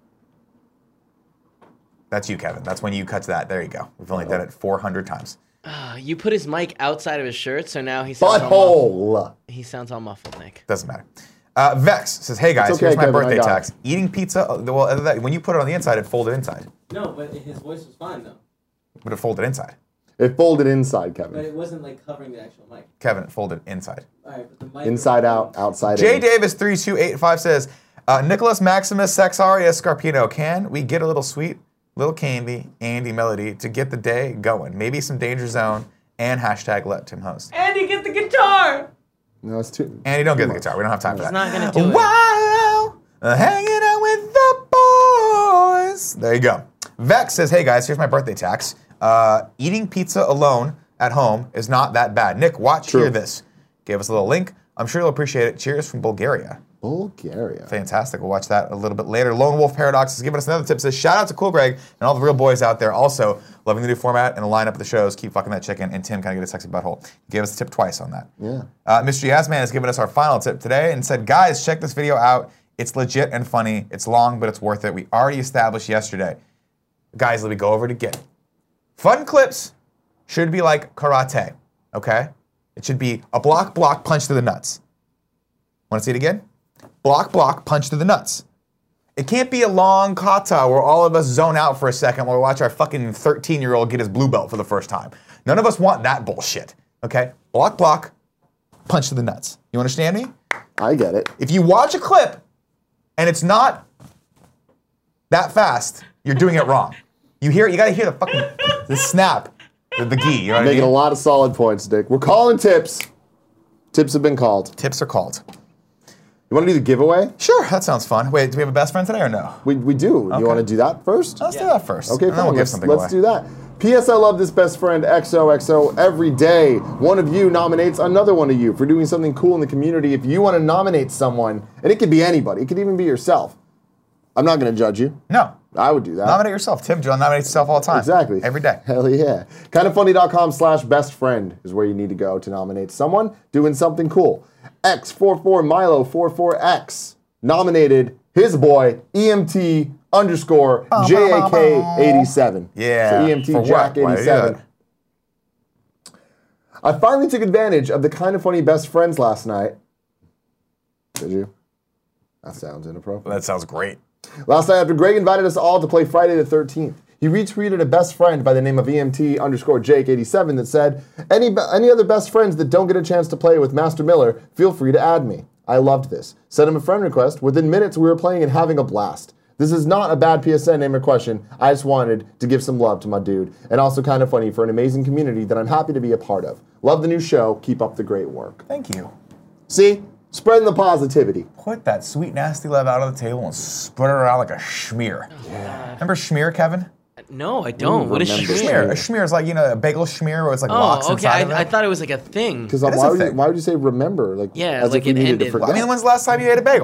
That's you, Kevin. That's when you cut to that. There you go. We've only done it 400 times. You put his mic outside of his shirt, so now he sounds all Butthole! he sounds all muffled, Nick. Doesn't matter. Vex says, hey guys, It's okay, here's my Kevin, I birthday got tax. it. Eating pizza, when you put it on the inside, it folded inside. No, but his voice was fine though. But it folded inside. It folded inside, But Kevin. it wasn't like covering the actual mic. Kevin, it folded inside. All right, but the mic Inside out, outside J in. Davis 3285 says, Nicholas Maximus Saxaria Scarpino, can we get a little sweet, little candy, Andy melody to get the day going? Maybe some Danger Zone and hashtag let Tim host. Andy, get the guitar! No, it's too. Andy, don't get the guitar. We don't have time for He's that. not gonna do it. Wow, hanging out with the boys. There you go. Vex says, hey guys, here's my birthday tax. Eating pizza alone at home is not that bad. Nick, hear this. Gave us a little link. I'm sure you'll appreciate it. Cheers from Bulgaria. Bulgaria. Fantastic. We'll watch that a little bit later. Lone Wolf Paradox is giving us another tip. Says, shout out to Cool Greg and all the real boys out there. Also, loving the new format and the lineup of the shows. Keep fucking that chicken. And Tim, can I get a sexy butthole? He gave us a tip twice on that. Yeah. Mr. Yasman has given us our final tip today and said, guys, check this video out. It's legit and funny. It's long, but it's worth it. We already established yesterday. Guys, let me go over it again. Fun clips should be like karate, okay? It should be a block, punch to the nuts. Want to see it again? Block, punch to the nuts. It can't be a long kata where all of us zone out for a second while we watch our fucking 13-year-old get his blue belt for the first time. None of us want that bullshit, okay? Block, punch to the nuts. You understand me? I get it. If you watch a clip and it's not that fast, you're doing it wrong. You gotta hear the fucking, the snap, the gi, you know what I Making mean? a lot of solid points, Nick. We're calling tips. Tips have been called. Tips are called. You want to do the giveaway? Sure, that sounds fun. Wait, do we have a best friend today or no? We do. Okay. You want to do that first? Let's do that first. Okay, and then fine. we'll give something Let's away. do that. P.S. I love this best friend XOXO every day. One of you nominates another one of you for doing something cool in the community. If you want to nominate someone, and it could be anybody, it could even be yourself. I'm not going to judge you. No. I would do that. Nominate yourself. Tim, John nominates yourself all the time. Exactly. Every day. Hell yeah. Kindoffunny.com/best friend is where you need to go to nominate someone doing something cool. X44Milo44X nominated his boy EMT_JAK87. Yeah. So EMT For what? Jack Why 87. did I finally took advantage of the Kind of Funny best friends last night. Did you? That sounds inappropriate. That sounds great. Last night, after Greg invited us all to play Friday the 13th, he retweeted a best friend by the name of EMT_Jake87 that said, any other best friends that don't get a chance to play with Master Miller, feel free to add me. I loved this. Sent him a friend request. Within minutes, we were playing and having a blast. This is not a bad PSN name or question. I just wanted to give some love to my dude. And also Kind of Funny for an amazing community that I'm happy to be a part of. Love the new show. Keep up the great work. Thank you. See? Spreading the positivity. Put that sweet, nasty love out on the table and spread it around like a schmear. Yeah. Remember schmear, Kevin? No, I don't. What is remember schmear? A schmear is like, you know, a bagel schmear where it's like rocks Oh, okay. inside of it. I thought it was like a thing. Because It is why a would, thing. why would you say remember? Like, Yeah, as like if we it needed to ended. forget. I mean, when's the last time you ate a bagel?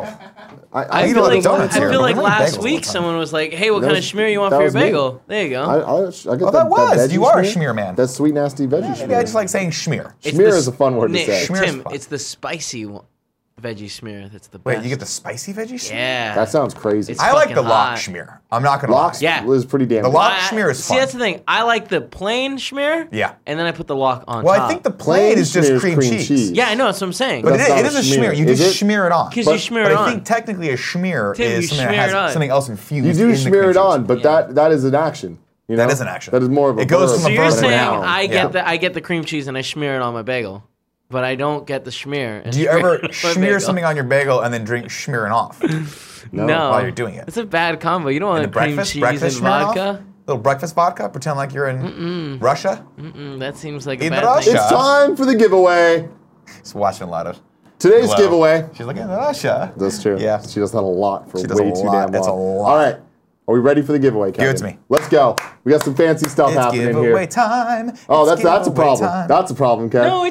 I eat a feel lot of like, donuts I here, feel but like we don't eat bagels last all the week time. someone was like, "Hey, what kind of was- schmear you want that for your was me. bagel?" There you go. I get Oh, that that was. veggie You are a schmear. schmear man. That sweet, nasty veggie schmear. Maybe I just like saying schmear. It's schmear the is a fun word to Nick, say. Schmear is Tim, fun. it's the spicy veggie schmear that's the best. Wait, you get the spicy veggie schmear? Yeah. That sounds crazy. It's I like the fucking lock hot. schmear. I'm not going to lie. Lox Yeah. is pretty damn The good. lock schmear is See, fun. that's the thing. I like the plain schmear. Yeah. And then I put the lock on Well, top. I think the plain is just schmear cream cheese. Yeah, I know. That's what I'm saying. But That's it not is a a schmear. schmear. You Is just it? schmear it on. 'Cause you schmear but it I on. think technically a schmear Tim, you is something that schmear has it on. something else infused You do in the schmear cream it cheese. on, but that is an action. You know? That is an action. That is more of a It goes verb from a So you're verb to a saying noun. I get the cream cheese and I schmear it on my bagel, but I don't get the schmear. and Do you schmear ever it on my schmear bagel. something on your bagel and then drink schmearing off? No. While you're doing it. It's a bad combo. You don't In want the cream breakfast? cheese Breakfast and schmearing off? vodka. Little breakfast vodka? Pretend like you're in Russia? That seems like a In bad Russia. thing. It's time for the giveaway. Just watching a lot of. Today's Glow. giveaway. She's like, in Russia. That's true. Yeah. She does that a lot for She does way a too lot. damn long. That's a lot. All right. Are we ready for the giveaway, Kevin? Give it to me. Let's go. We got some fancy stuff It's happening giveaway here. time. Oh, It's that's a giveaway problem. time. That's a problem, Kev. No,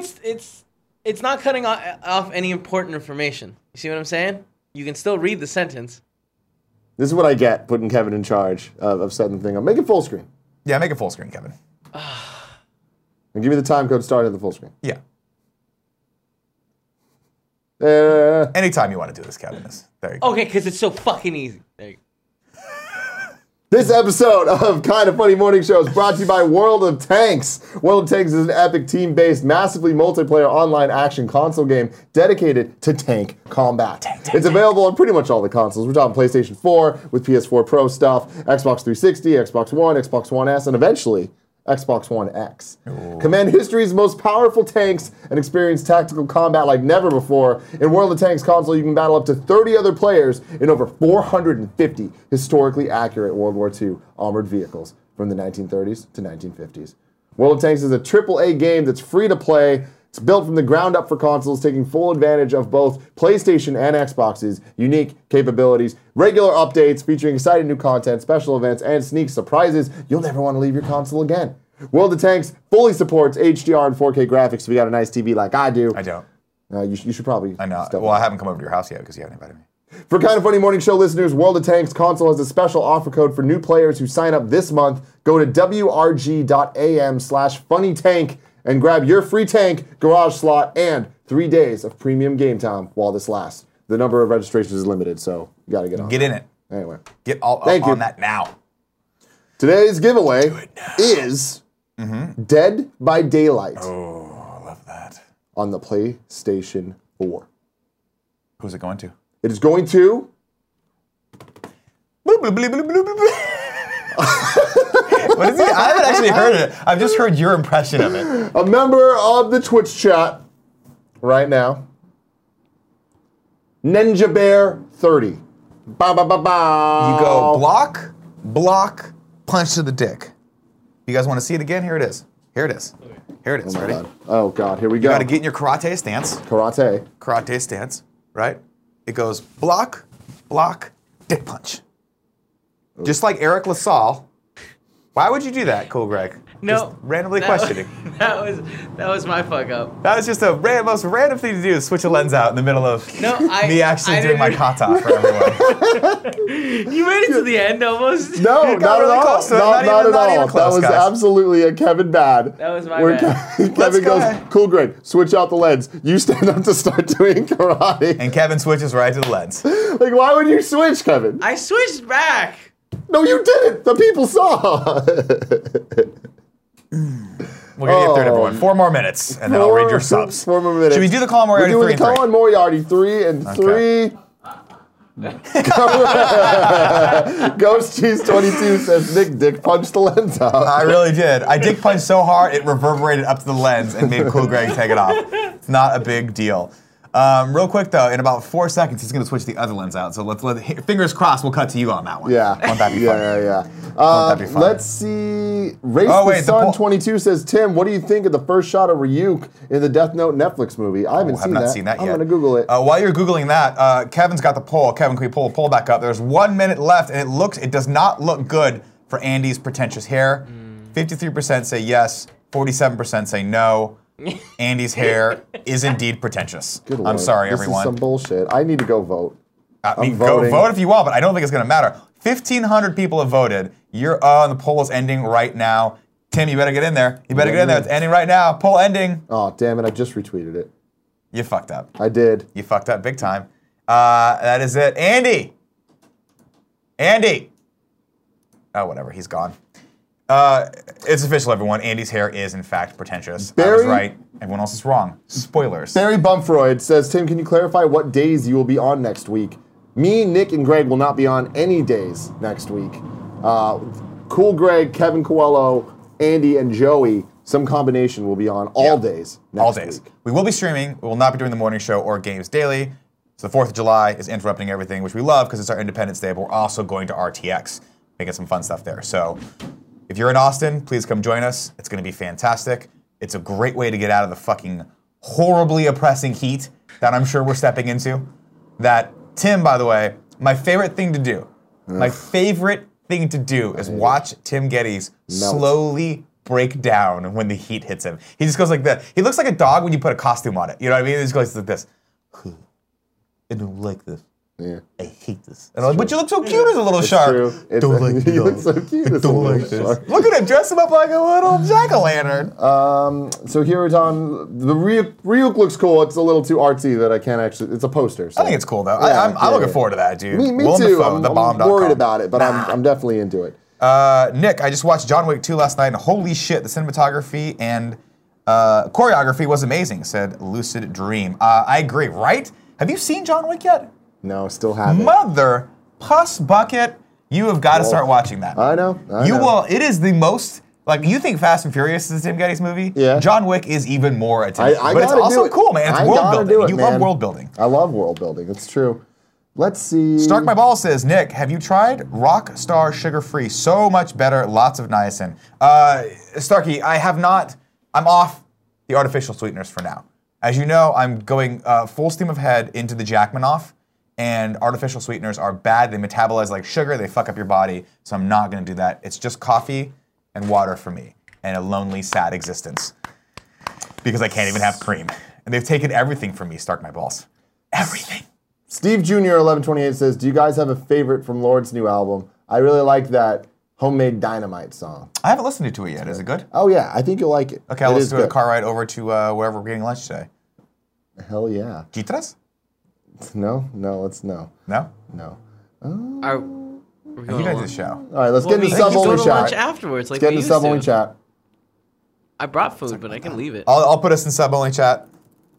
it's not cutting off any important information. You see what I'm saying? You can still read the sentence. This is what I get putting Kevin in charge of setting the thing up. Make it full screen. Yeah, make it full screen, Kevin. And give me the time code starting at the full screen. Yeah. Uh, Anytime you want to do this, Kevin. There you go. Okay, because it's so fucking easy. There you go. This episode of Kind of Funny Morning Show is brought to you by World of Tanks. World of Tanks is an epic team-based, massively multiplayer online action console game dedicated to tank combat. It's available on pretty much all the consoles. We're talking PlayStation 4 with PS4 Pro stuff, Xbox 360, Xbox One, Xbox One S, and eventually Xbox One X. Command history's most powerful tanks and experience tactical combat like never before. In World of Tanks console, you can battle up to 30 other players in over 450 historically accurate World War II armored vehicles from the 1930s to 1950s. World of Tanks is a AAA game that's free to play. It's built from the ground up for consoles, taking full advantage of both PlayStation and Xbox's unique capabilities, regular updates featuring exciting new content, special events, and sneak surprises. You'll never want to leave your console again. World of Tanks fully supports HDR and 4K graphics if you got a nice TV like I do. I don't. You should probably. I know. step Well, up. I haven't come over to your house yet because you haven't invited me. For Kind of Funny Morning Show listeners, World of Tanks console has a special offer code for new players who sign up this month. Go to wrg.am/funnytank and grab your free tank, garage slot, and 3 days of premium game time while this lasts. The number of registrations is limited, so you got to get on. Get in it. Anyway, Get all Thank up you. on that now. today's giveaway is Dead by Daylight Oh, I love that. on the PlayStation 4. Who's it going to? It is going to Bloop, bloop, bloop, bloop, bloop, bloop. What is it? I haven't actually heard it. I've just heard your impression of it. a member of the Twitch chat right now, Ninja Bear 30. Ba ba ba ba. You go block, block, punch to the dick. You guys want to see it again? Here it is. Here it is. Here it is. Ready? Oh God, here we You go. got to get in your karate stance. Karate. Karate stance, right? it goes block, block, dick punch. Just like Eric LaSalle. Why would you do that, Cool Greg? No. Just randomly questioning. That was my fuck up. That was just the most random thing to do is switch a lens out in the middle of me actually doing my kata for everyone. You made it to the end almost. No, You not got at really all. close to it. Not Not at even all. close, That was guys. absolutely a Kevin bad. That was my Where bad. Kevin Let's go goes, ahead. cool, Greg, switch out the lens. You stand up to start doing karate. And Kevin switches right to the lens. Like, why would you switch, Kevin? I switched back. No, you didn't. The people saw. We'll give you a third, everyone. 4 more minutes, and then I'll read your subs. 4 more minutes. Should we do the Colin Moriarty We're doing 3 the and 3? Colin Moriarty 3 and 3. Ghost Cheese 22 says Nick dick punched the lens out. I really did. I dick punched so hard it reverberated up to the lens and made Cool Greg take it off. It's not a big deal. Real quick though, in about 4 seconds, he's gonna switch the other lens out. So let's fingers crossed. We'll cut to you on that one. Yeah. Won't that be fun? Yeah. Won't that be fun? Let's see. Race Oh, the wait, the Sun poll- 22 says, Tim, what do you think of the first shot of Ryuk in the Death Note Netflix movie? I haven't Have not seen that yet. I'm gonna Google it. While you're Googling that, Kevin's got the poll. Kevin, can we pull the poll back up? There's 1 minute left, and it does not look good for Andy's pretentious hair. 53% say yes, 47% say no. Andy's hair is indeed pretentious. Good I'm Lord. sorry, This everyone. is some bullshit. I need to go vote. I'm Go voting. vote if you want, but I don't think it's going to matter. 1,500 people have voted. The poll is ending right now. Tim, you better get in there. You better get in there. It's ending right now. Poll ending. Oh, damn it. I just retweeted it. You fucked up. I did. You fucked up big time. That is it. Andy! Oh, whatever. He's gone. It's official, everyone. Andy's hair is, in fact, pretentious. I was Barry- right. Everyone else is wrong. Spoilers. Barry Bumfroyd says, Tim, can you clarify what days you will be on next week? Me, Nick, and Greg will not be on any days next week. Cool Greg, Kevin Coelho, Andy, and Joey, some combination will be on all days next All days. week. We will be streaming. We will not be doing the morning show or games daily. So the 4th of July is interrupting everything, which we love because it's our Independence Day, but we're also going to RTX, making some fun stuff there. So if you're in Austin, please come join us. It's going to be fantastic. It's a great way to get out of the fucking horribly oppressing heat that I'm sure we're stepping into. That, Tim, by the way, my favorite thing to do, is watch Tim Geddes slowly break down when the heat hits him. He just goes like that. He looks like a dog when you put a costume on it. You know what I mean? He just goes like this. I don't like this. Yeah. I hate this. And I'm like, but you look so cute as a little shark. True. Don't like He this. looks so cute as a Don't little like this. shark. Look at him, dress him up like a little jack-o'-lantern. So here it's on, the Ryuk looks cool. It's a little too artsy that I can't actually, it's a poster. So. I think it's cool though. Yeah, I'm looking forward to that, dude. Me Willem too. Dafoe, I'm thebomb.com. worried about it, but I'm definitely into it. Nick, I just watched John Wick 2 last night, and holy shit, the cinematography and choreography was amazing, said Lucid Dream. I agree, right? Have you seen John Wick yet? No, still haven't. Mother puss bucket, you have got to start watching that. I know. You will. It is the most. Like, you think Fast and Furious is a Tim Geddes movie? Yeah. John Wick is even more a Tim. I But it's gotta do also it. cool, man. It's I world gotta building. do it, You love man. world building. I love world building. It's true. Let's see. Stark My Ball says, Nick, have you tried Rockstar Sugar Free? So much better, lots of niacin. Starkey, I have not. I'm off the artificial sweeteners for now. As you know, I'm going full steam ahead into the Jackmanoff, and artificial sweeteners are bad. They metabolize like sugar. They fuck up your body, so I'm not going to do that. It's just coffee and water for me, and a lonely, sad existence because I can't even have cream. And they've taken everything from me, Stark My Balls. Everything. Steve Jr. 1128 says, do you guys have a favorite from Lord's new album? I really like that Homemade Dynamite song. I haven't listened to it yet. Is it good? Oh yeah, I think you'll like it. Okay, I'll It is listen to a good. car ride over to wherever we're getting lunch today. Hell yeah. Chitras? No, let's no. No? No. Are we You going guys to the show. All right, let's Well, get into we can sub go only to lunch chat. afterwards, like Let's get we into used sub only to. chat. I brought food, but I can leave it. I'll put us in sub-only chat.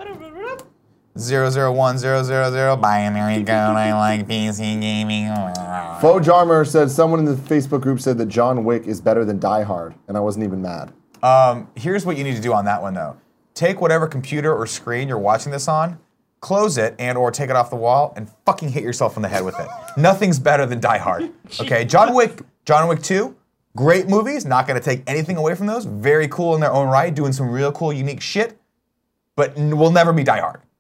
001000. Binary code, I like PC gaming. Faux Jarmer said someone in the Facebook group said that John Wick is better than Die Hard, and I wasn't even mad. Here's what you need to do on that one, though. Take whatever computer or screen you're watching this on, close it and or take it off the wall, and fucking hit yourself in the head with it. Nothing's better than Die Hard. Okay, John Wick 2, great movies, not gonna take anything away from those. Very cool in their own right, doing some real cool, unique shit, but will never be Die Hard.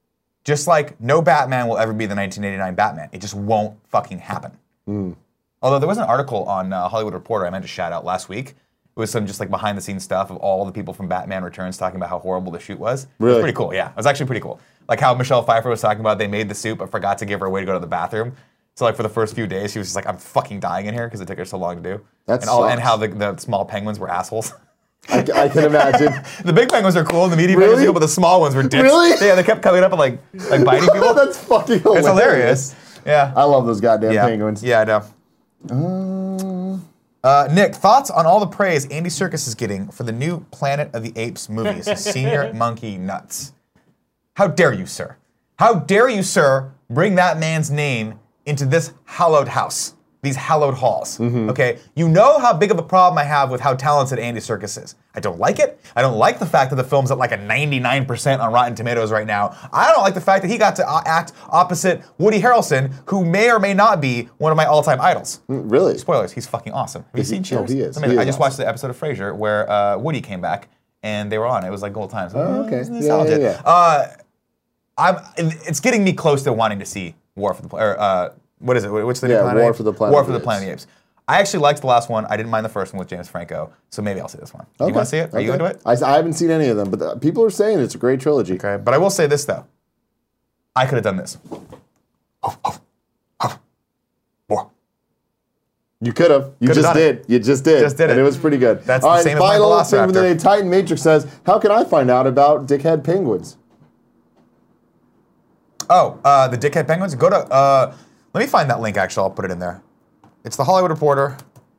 Just like no Batman will ever be the 1989 Batman. It just won't fucking happen. Although there was an article on Hollywood Reporter I meant to shout out last week. It was some just like behind the scenes stuff of all the people from Batman Returns talking about how horrible the shoot was. Really? It was pretty cool, yeah. It was actually pretty cool. Like how Michelle Pfeiffer was talking about they made the suit but forgot to give her a way to go to the bathroom. So like for the first few days, she was just like, I'm fucking dying in here because it took her so long to do. That and how the small penguins were assholes. I can imagine. The big penguins are cool, and the medium penguins are cool, but the small ones were dicks. Really? Yeah, they kept coming up and like biting people. That's fucking hilarious. It's hilarious. Yeah. I love those goddamn penguins. Yeah, I know. Nick, thoughts on all the praise Andy Serkis is getting for the new Planet of the Apes movies? Senior Monkey Nuts. How dare you, sir? How dare you, sir, bring that man's name into this hallowed house, these hallowed halls, okay? You know how big of a problem I have with how talented Andy Serkis is. I don't like it. I don't like the fact that the film's at like a 99% on Rotten Tomatoes right now. I don't like the fact that he got to act opposite Woody Harrelson, who may or may not be one of my all-time idols. Really? Spoilers, he's fucking awesome. Have you seen Cheers? He is. I just watched the episode of Frasier where Woody came back and they were on. It was like gold times. Oh, okay. Nostalgia. Yeah. It's getting me close to wanting to see War for the what is it? What's the new Planet? War for the Planet. War for the Planet of the Apes. I actually liked the last one. I didn't mind the first one with James Franco, so maybe I'll see this one. Okay. You want to see it? Are you into it? I haven't seen any of them, but people are saying it's a great trilogy. Okay, but I will say this though. I could have done this. More. You could have. You Could've just done did. it. You just did. Just did and it. it was pretty good. That's all the right, same as my final thing Velociraptor. of the day. Titan Matrix says, how can I find out about dickhead penguins? Oh, the Dickhead Penguins? Go to, let me find that link actually, I'll put it in there. It's the Hollywood Reporter.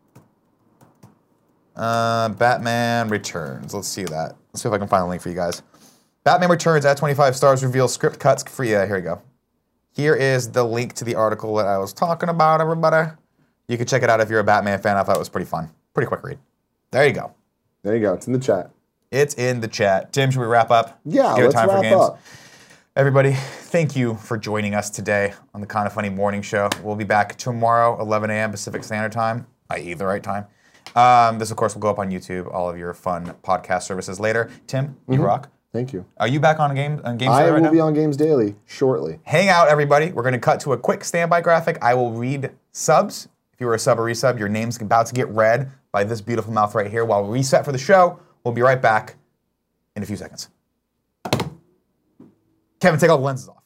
Batman Returns, let's see that. Let's see if I can find a link for you guys. Batman Returns at 25 stars reveals script cuts for, yeah, here we go. Here is the link to the article that I was talking about, everybody. You can check it out if you're a Batman fan. I thought it was pretty fun. Pretty quick read. There you go. There you go. It's in the chat. It's in the chat. Tim, should we wrap up? Yeah, Give it let's time for wrap games. up. Everybody, thank you for joining us today on the Kinda Funny Morning Show. We'll be back tomorrow, 11 a.m. Pacific Standard Time, i.e. the right time. This, of course, will go up on YouTube, all of your fun podcast services later. Tim, you rock. Thank you. Are you back on Games I Daily right will now? be on Games Daily shortly. Hang out, everybody. We're going to cut to a quick standby graphic. I will read subs. If you were a sub or resub, your name's about to get read by this beautiful mouth right here while we reset for the show. We'll be right back in a few seconds. Kevin, take all the lenses off.